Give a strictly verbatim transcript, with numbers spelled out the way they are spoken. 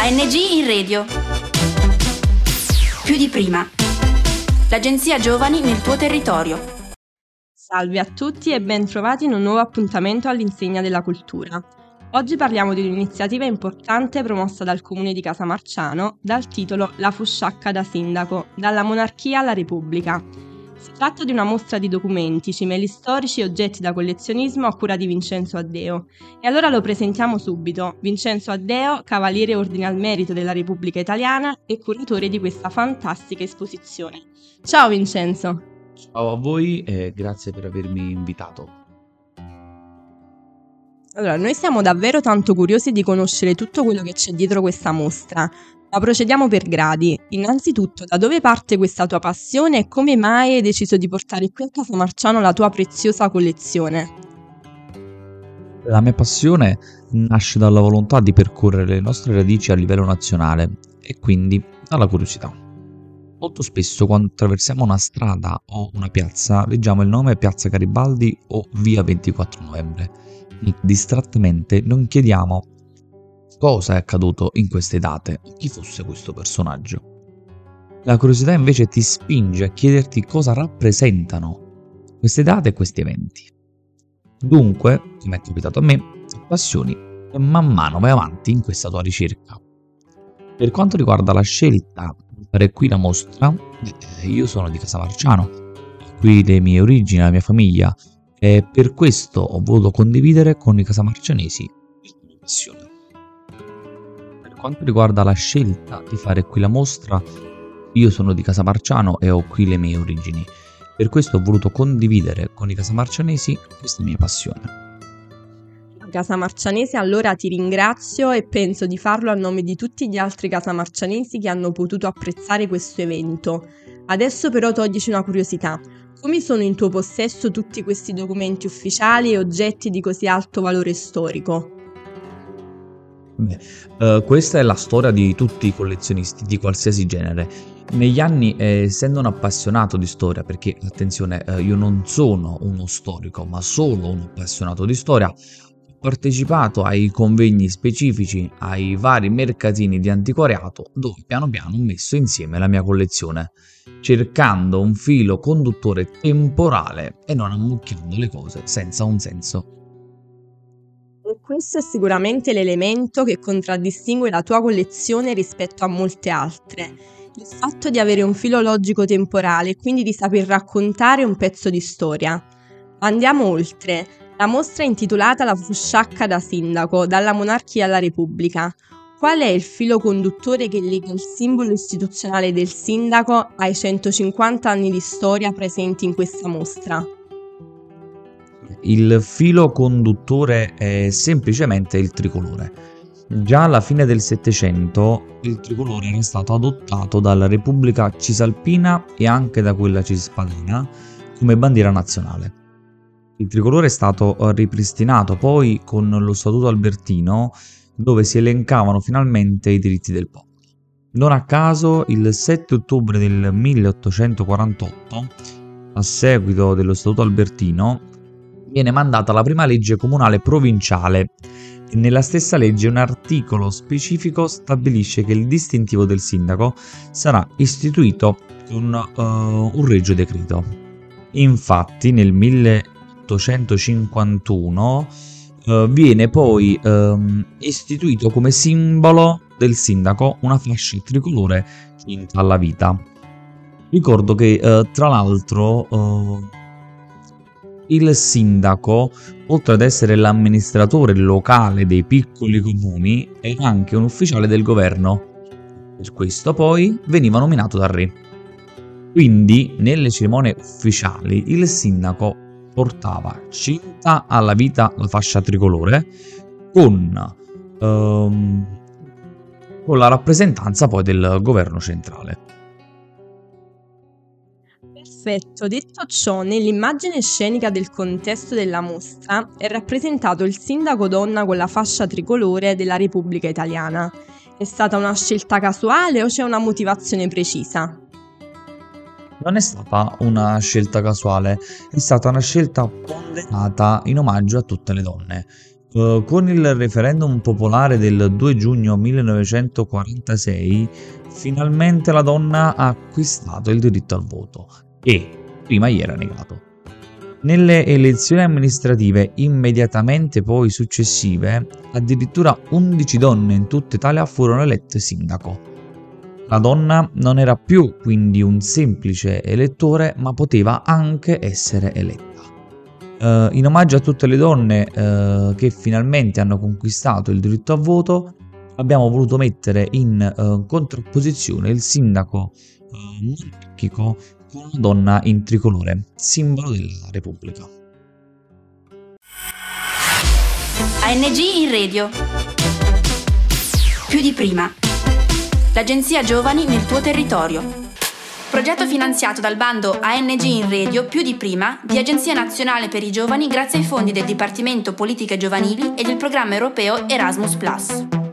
A N G in radio. Più di prima. L'agenzia Giovani nel tuo territorio. Salve a tutti e ben trovati in un nuovo appuntamento all'insegna della cultura. Oggi parliamo di un'iniziativa importante promossa dal Comune di Casamarciano dal titolo La Fusciacca da Sindaco, dalla monarchia alla Repubblica. Si tratta di una mostra di documenti, cimeli storici e oggetti da collezionismo a cura di Vincenzo Addeo. E allora lo presentiamo subito. Vincenzo Addeo, Cavaliere Ordine al Merito della Repubblica Italiana e curatore di questa fantastica esposizione. Ciao Vincenzo! Ciao a voi e grazie per avermi invitato. Allora, noi siamo davvero tanto curiosi di conoscere tutto quello che c'è dietro questa mostra, ma procediamo per gradi. Innanzitutto, da dove parte questa tua passione e come mai hai deciso di portare qui a Casamarciano la tua preziosa collezione? La mia passione nasce dalla volontà di percorrere le nostre radici a livello nazionale e quindi dalla curiosità. Molto spesso quando attraversiamo una strada o una piazza leggiamo il nome Piazza Garibaldi o Via ventiquattro Novembre e distrattamente non chiediamo cosa è accaduto in queste date o chi fosse questo personaggio. La curiosità invece ti spinge a chiederti cosa rappresentano queste date e questi eventi. Dunque, come è capitato a me, ti appassioni e man mano vai avanti in questa tua ricerca. Per quanto riguarda la scelta di fare qui la mostra, io sono di Casamarciano, qui le mie origini, la mia famiglia, e per questo ho voluto condividere con i casamarcianesi la mia passione. Per quanto riguarda la scelta di fare qui la mostra, io sono di Casamarciano e ho qui le mie origini, per questo ho voluto condividere con i casamarcianesi questa mia passione. Casamarcianese, allora ti ringrazio e penso di farlo a nome di tutti gli altri casamarcianesi che hanno potuto apprezzare questo evento. Adesso però toglici una curiosità. Come sono in tuo possesso tutti questi documenti ufficiali e oggetti di così alto valore storico? Beh, eh, questa è la storia di tutti i collezionisti di qualsiasi genere. Negli anni, eh, essendo un appassionato di storia, perché attenzione, eh, io non sono uno storico, ma solo un appassionato di storia, ho partecipato ai convegni specifici, ai vari mercatini di antiquariato, dove piano piano ho messo insieme la mia collezione, cercando un filo conduttore temporale e non ammucchiando le cose senza un senso. E questo è sicuramente l'elemento che contraddistingue la tua collezione rispetto a molte altre. Il fatto di avere un filo logico temporale e quindi di saper raccontare un pezzo di storia. Andiamo oltre. La mostra è intitolata La Fusciacca da Sindaco, dalla monarchia alla Repubblica. Qual è il filo conduttore che lega il simbolo istituzionale del sindaco ai centocinquanta anni di storia presenti in questa mostra? Il filo conduttore è semplicemente il tricolore. Già alla fine del Settecento il tricolore era stato adottato dalla Repubblica Cisalpina e anche da quella cispadana come bandiera nazionale. Il tricolore è stato ripristinato poi con lo Statuto Albertino, dove si elencavano finalmente i diritti del popolo. Non a caso, il sette ottobre del milleottocentoquarantotto, a seguito dello Statuto Albertino, viene mandata la prima legge comunale provinciale e nella stessa legge un articolo specifico stabilisce che il distintivo del sindaco sarà istituito con uh, un regio decreto. Infatti nel milleottocentocinquantuno uh, viene poi uh, istituito come simbolo del sindaco una fascia tricolore cinta alla vita. Ricordo che uh, tra l'altro uh, il sindaco, oltre ad essere l'amministratore locale dei piccoli comuni, è anche un ufficiale del governo. Per questo poi veniva nominato dal re. Quindi, nelle cerimonie ufficiali, il sindaco portava cinta alla vita la fascia tricolore con, ehm, con la rappresentanza poi del governo centrale. Perfetto, detto ciò, nell'immagine scenica del contesto della mostra è rappresentato il sindaco donna con la fascia tricolore della Repubblica Italiana. È stata una scelta casuale o c'è una motivazione precisa? Non è stata una scelta casuale, è stata una scelta ponderata in omaggio a tutte le donne. Uh, con il referendum popolare del due giugno millenovecentoquarantasei, finalmente la donna ha acquistato il diritto al voto e prima gli era negato. Nelle elezioni amministrative immediatamente poi successive, addirittura undici donne in tutta Italia furono elette sindaco. La donna non era più quindi un semplice elettore, ma poteva anche essere eletta. Uh, in omaggio a tutte le donne uh, che finalmente hanno conquistato il diritto a voto, abbiamo voluto mettere in uh, contrapposizione il sindaco uh, monarchico con una donna in tricolore, simbolo della Repubblica. A N G in radio. Più di prima. L'agenzia Giovani nel tuo territorio. Progetto finanziato dal bando A N G in radio più di prima di Agenzia Nazionale per i Giovani grazie ai fondi del Dipartimento Politiche Giovanili e del programma europeo Erasmus plus.